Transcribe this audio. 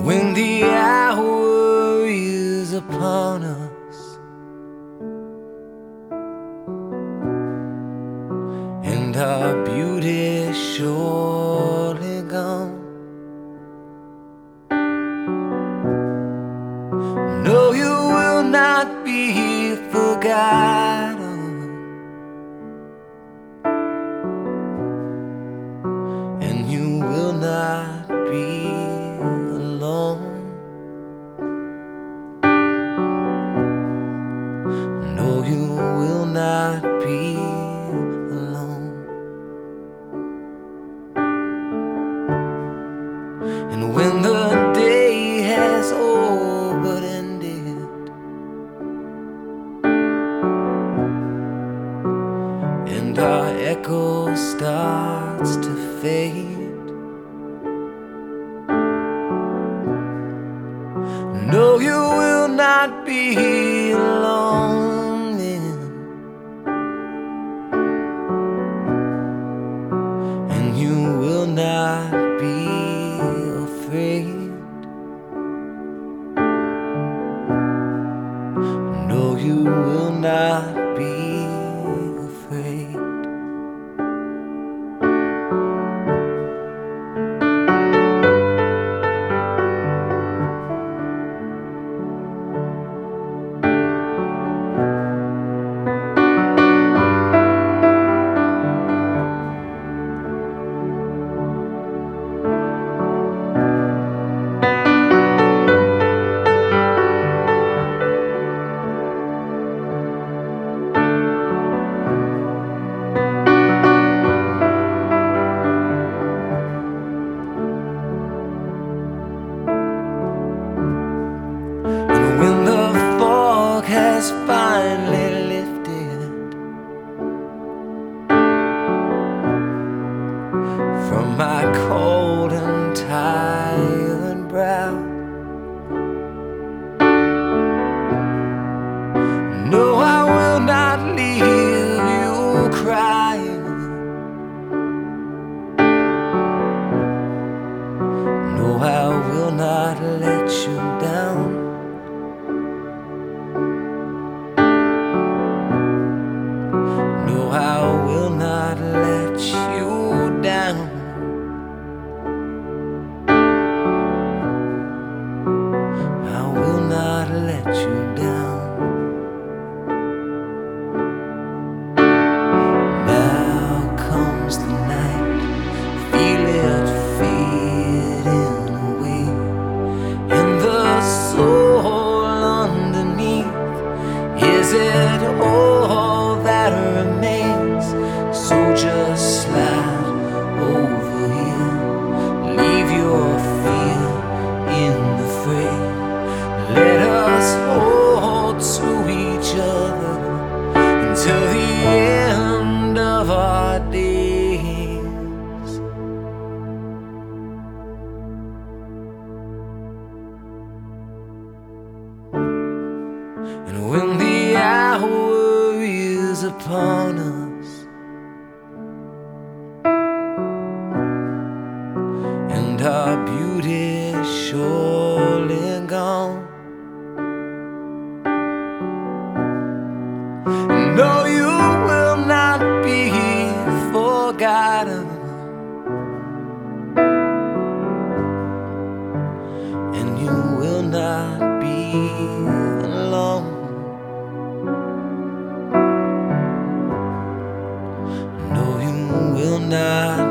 When the hour is upon us and our beauty surely gone, no, you will not be forgotten, and you will not be alone. No, you will not be alone. And when the day has all but ended, and our echo starts to fade, no, you will not be alone then, and you will not be afraid. No, you will not be afraid. When the fog has finally lifted from my cold and tired brow, no, I will not leave you crying. No, I will not let you down. No, I will not let you down. I will not let you down. Now comes the night, feel it fading away, and the soul underneath, is it all that remains? So just slide over here, leave your fear in the fray. Let us hold to each other until the end of our days. And when the hour is upon us and our beauty surely gone, no, you will not be forgotten, and you will not be alone. No, you will not